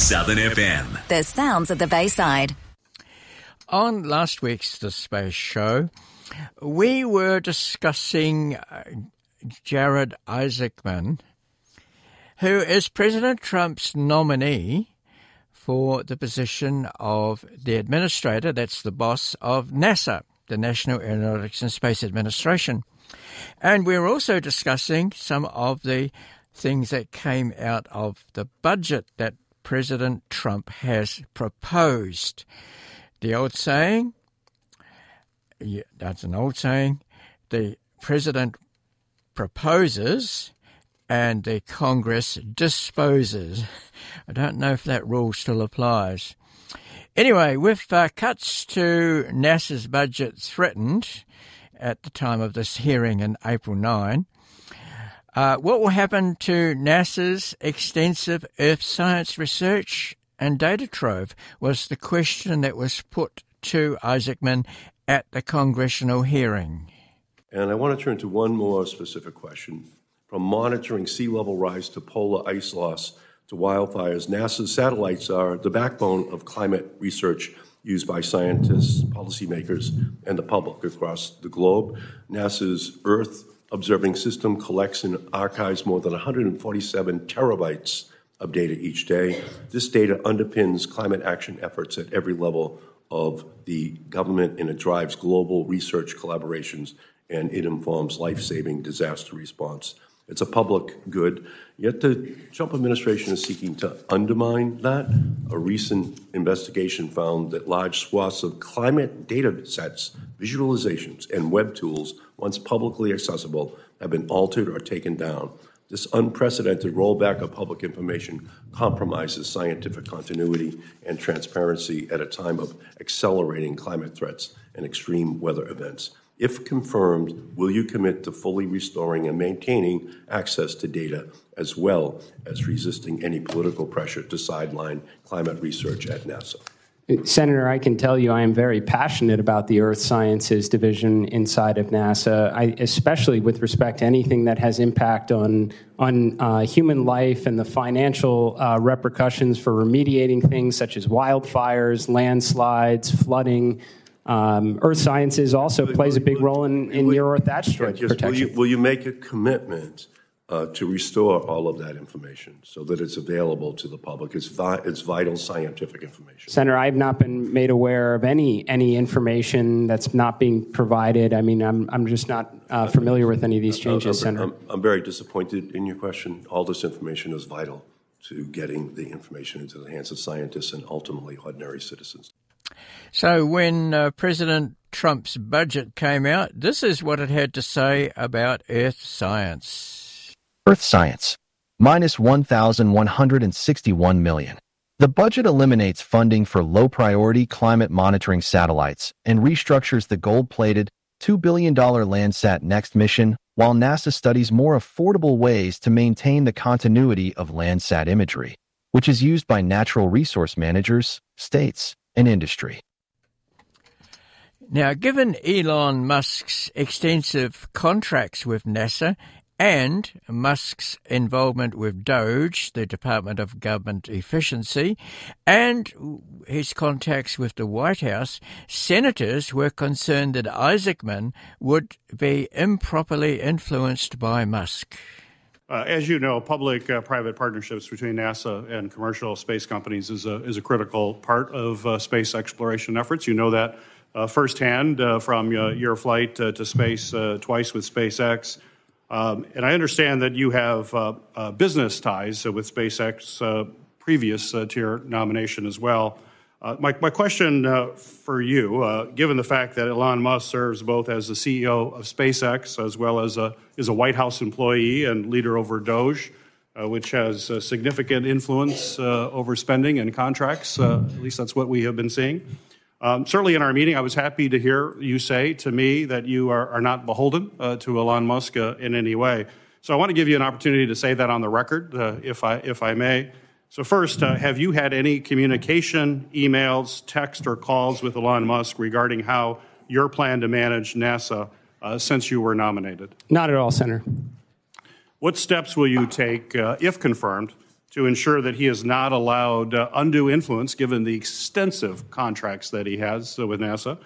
Southern FM. The sounds of the Bayside. On last week's The Space Show, we were discussing Jared Isaacman, who is President Trump's nominee for the position of the administrator, that's the boss of NASA, the National Aeronautics and Space Administration. And we were also discussing some of the things that came out of the budget that President Trump has proposed. The old saying, that's an old saying, the president proposes and the Congress disposes. I don't know if that rule still applies. Anyway, with cuts to NASA's budget threatened at the time of this hearing in April 9, what will happen to NASA's extensive Earth science research and data trove was the question that was put to Isaacman at the congressional hearing. And I want to turn to one more specific question. From monitoring sea level rise to polar ice loss to wildfires, NASA's satellites are the backbone of climate research used by scientists, policymakers, and the public across the globe. NASA's Earth observing system collects and archives more than 147 terabytes of data each day. This data underpins climate action efforts at every level of the government, and it drives global research collaborations, and it informs life-saving disaster response. It's a public good, yet the Trump administration is seeking to undermine that. A recent investigation found that large swaths of climate data sets, visualizations, and web tools, once publicly accessible, have been altered or taken down. This unprecedented rollback of public information compromises scientific continuity and transparency at a time of accelerating climate threats and extreme weather events. If confirmed, will you commit to fully restoring and maintaining access to data, as well as resisting any political pressure to sideline climate research at NASA? Senator, I can tell you I am very passionate about the Earth Sciences Division inside of NASA, especially with respect to anything that has impact on human life and the financial repercussions for remediating things such as wildfires, landslides, flooding. Earth Sciences also plays a big role in your Earth asteroid protection. Will you make a commitment to restore all of that information so that it's available to the public? It's vital scientific information. Senator, I have not been made aware of any information that's not being provided. I mean, I'm just not familiar with any of these changes, Senator. I'm very disappointed in your question. All this information is vital to getting the information into the hands of scientists and ultimately ordinary citizens. So when President Trump's budget came out, this is what it had to say about Earth science. Earth science, minus $1,161 million. The budget eliminates funding for low-priority climate monitoring satellites and restructures the gold-plated $2 billion Landsat Next mission, while NASA studies more affordable ways to maintain the continuity of Landsat imagery, which is used by natural resource managers, states, and industry. Now, given Elon Musk's extensive contracts with NASA and Musk's involvement with DOGE, the Department of Government Efficiency, and his contacts with the White House, senators were concerned that Isaacman would be improperly influenced by Musk. As you know, public-private partnerships between NASA and commercial space companies is a critical part of space exploration efforts. You know that firsthand from your flight to space twice with SpaceX. And I understand that you have business ties with SpaceX previous to your nomination as well. My question for you, given the fact that Elon Musk serves both as the CEO of SpaceX as well as is a White House employee and leader over DOGE, which has significant influence over spending and contracts, at least that's what we have been seeing. Certainly in our meeting, I was happy to hear you say to me that you are not beholden to Elon Musk in any way. So I want to give you an opportunity to say that on the record, if I may. So first, have you had any communication, emails, text, or calls with Elon Musk regarding how your plan to manage NASA since you were nominated? Not at all, Senator. What steps will you take, if confirmed, to ensure that he is not allowed undue influence, given the extensive contracts that he has with NASA,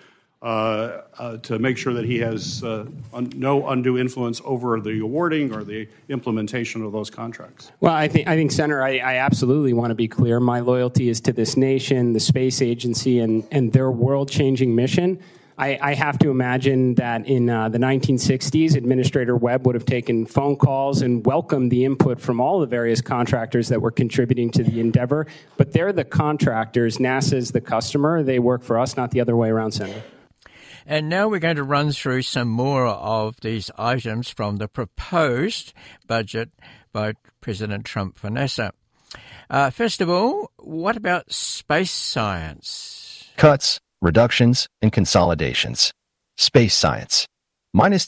to make sure that he has no undue influence over the awarding or the implementation of those contracts? Well, I think, Senator, I absolutely want to be clear. My loyalty is to this nation, the space agency, and their world-changing mission. I have to imagine that in the 1960s, Administrator Webb would have taken phone calls and welcomed the input from all the various contractors that were contributing to the endeavor. But they're the contractors. NASA's the customer. They work for us, not the other way around, Senator. And now we're going to run through some more of these items from the proposed budget by President Trump for NASA. First of all, what about space science? Cuts, reductions, and consolidations. Space science, minus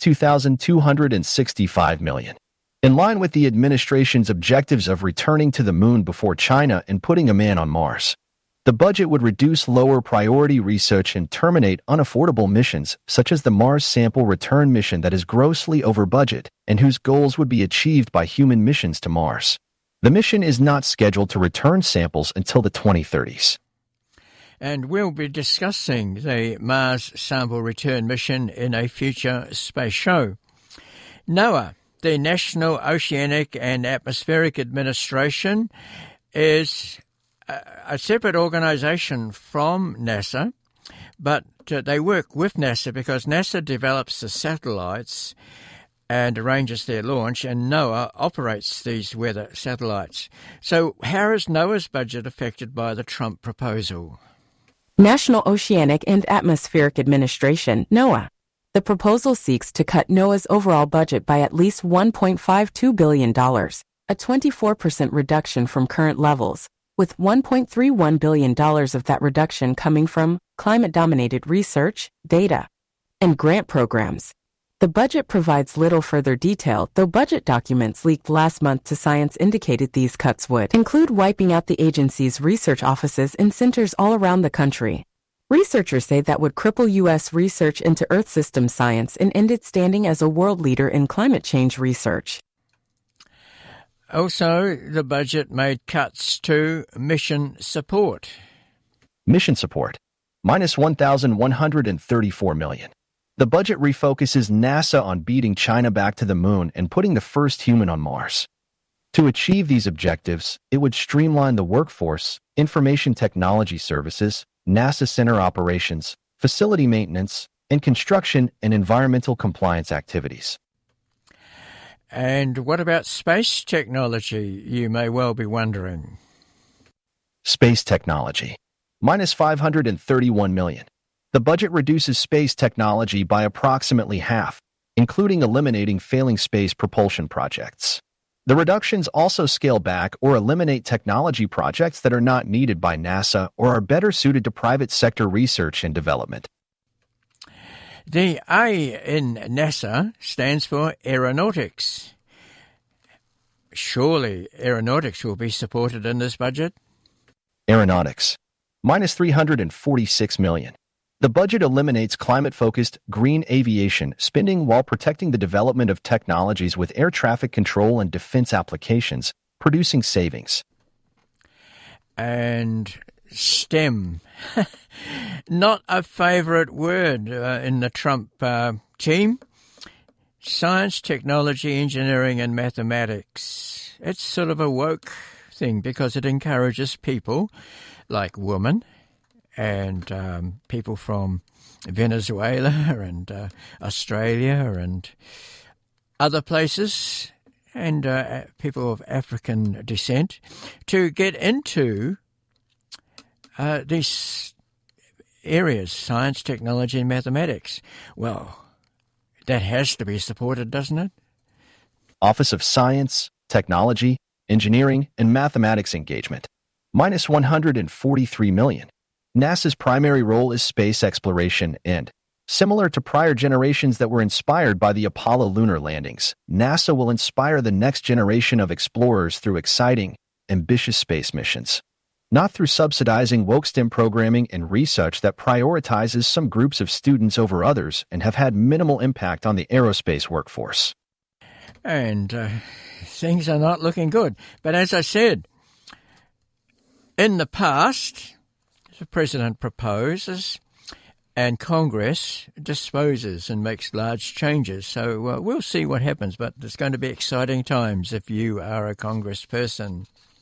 $2,265 million. In line with the administration's objectives of returning to the moon before China and putting a man on Mars, the budget would reduce lower priority research and terminate unaffordable missions such as the Mars Sample Return mission that is grossly over budget and whose goals would be achieved by human missions to Mars. The mission is not scheduled to return samples until the 2030s. And we'll be discussing the Mars Sample Return mission in a future space show. NOAA, the National Oceanic and Atmospheric Administration, is a separate organization from NASA, but they work with NASA because NASA develops the satellites and arranges their launch, and NOAA operates these weather satellites. So how is NOAA's budget affected by the Trump proposal? National Oceanic and Atmospheric Administration, NOAA. The proposal seeks to cut NOAA's overall budget by at least $1.52 billion, a 24% reduction from current levels, with $1.31 billion of that reduction coming from climate-dominated research, data, and grant programs. The budget provides little further detail, though budget documents leaked last month to Science indicated these cuts would include wiping out the agency's research offices in centers all around the country. Researchers say that would cripple U.S. research into Earth system science and end its standing as a world leader in climate change research. Also, the budget made cuts to mission support. Mission support, minus $1,134 million. The budget refocuses NASA on beating China back to the moon and putting the first human on Mars. To achieve these objectives, it would streamline the workforce, information technology services, NASA center operations, facility maintenance, and construction and environmental compliance activities. And what about space technology, you may well be wondering? Space technology, minus $531 million. The budget reduces space technology by approximately half, including eliminating failing space propulsion projects. The reductions also scale back or eliminate technology projects that are not needed by NASA or are better suited to private sector research and development. The A in NASA stands for aeronautics. Surely aeronautics will be supported in this budget? Aeronautics, minus $346 million. The budget eliminates climate-focused green aviation spending while protecting the development of technologies with air traffic control and defense applications, producing savings. And STEM, not a favorite word in the Trump team. Science, technology, engineering, and mathematics. It's sort of a woke thing because it encourages people like women and people from Venezuela and Australia and other places and people of African descent to get into these areas, science, technology, and mathematics. Well, that has to be supported, doesn't it? Office of Science, Technology, Engineering, and Mathematics Engagement, minus $143 million. NASA's primary role is space exploration and, similar to prior generations that were inspired by the Apollo lunar landings, NASA will inspire the next generation of explorers through exciting, ambitious space missions, not through subsidizing woke STEM programming and research that prioritizes some groups of students over others and have had minimal impact on the aerospace workforce. And things are not looking good. But as I said, In the past, the President proposes and Congress disposes and makes large changes. So we'll see what happens, but it's going to be exciting times if you are a congressperson.